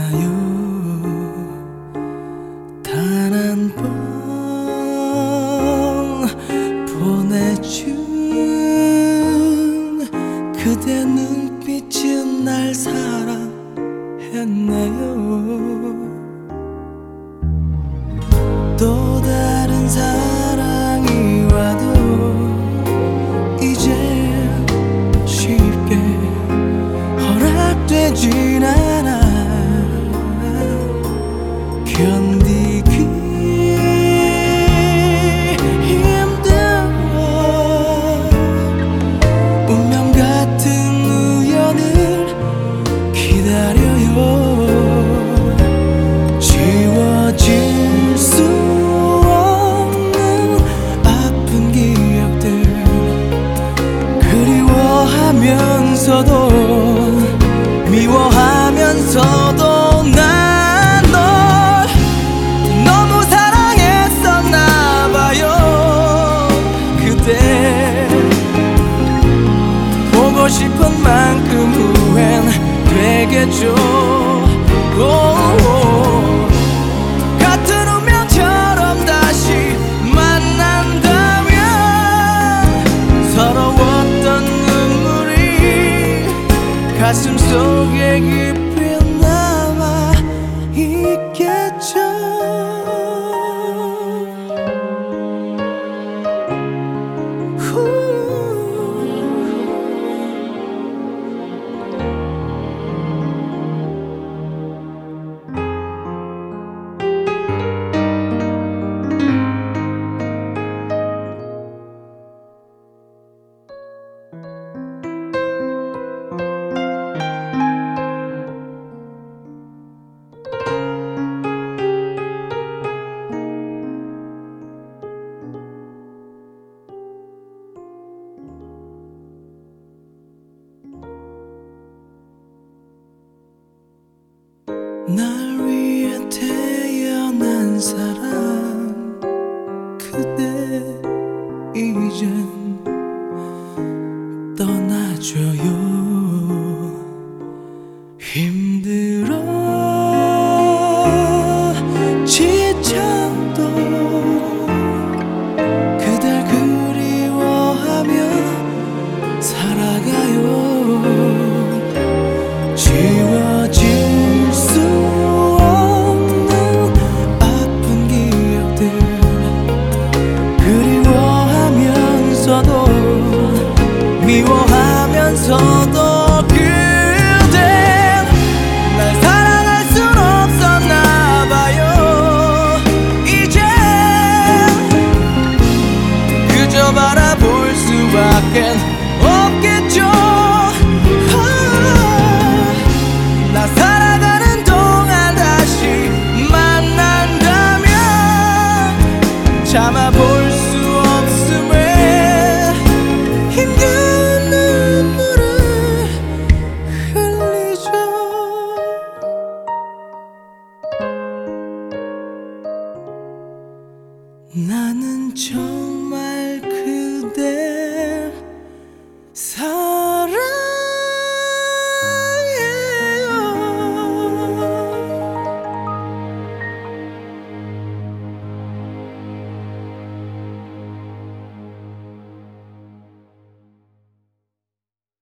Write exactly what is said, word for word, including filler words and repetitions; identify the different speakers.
Speaker 1: 않아요. 단 한 번 보내준 그대 눈빛은 날 사랑했네요. 또 다른 사랑이 와도 이제 쉽게 허락되진 않아. 견디기 힘들어. 운명 같은 우연을 기다려요. 지워질 수 없는 아픈 기억들 그리워하면서도 미워하면서도 난 널 너무 사랑했었나봐요. 그대 보고 싶은 만큼 후회는 되겠죠. 오오. 같은 운명처럼 다시 만난다면 서러웠던 눈물이 가슴 속에 깊이 남아 있겠죠. 날 위해 태어난 사람 그대 이젠 떠나줘요. 힘들어 지쳐도 그댈 그리워하며 살아가요. 지워질 수 없는 아픈 기억들 그리워하면서도 미워하면서도 그댄 날 사랑할 순 없었나봐요. 이젠 그저 바라볼 수밖엔 없겠죠. 나 살아가는 동안 다시 만난다면 참아볼 수 없음에 힘든 눈물을 흘리죠. 나는 정말 그댈 사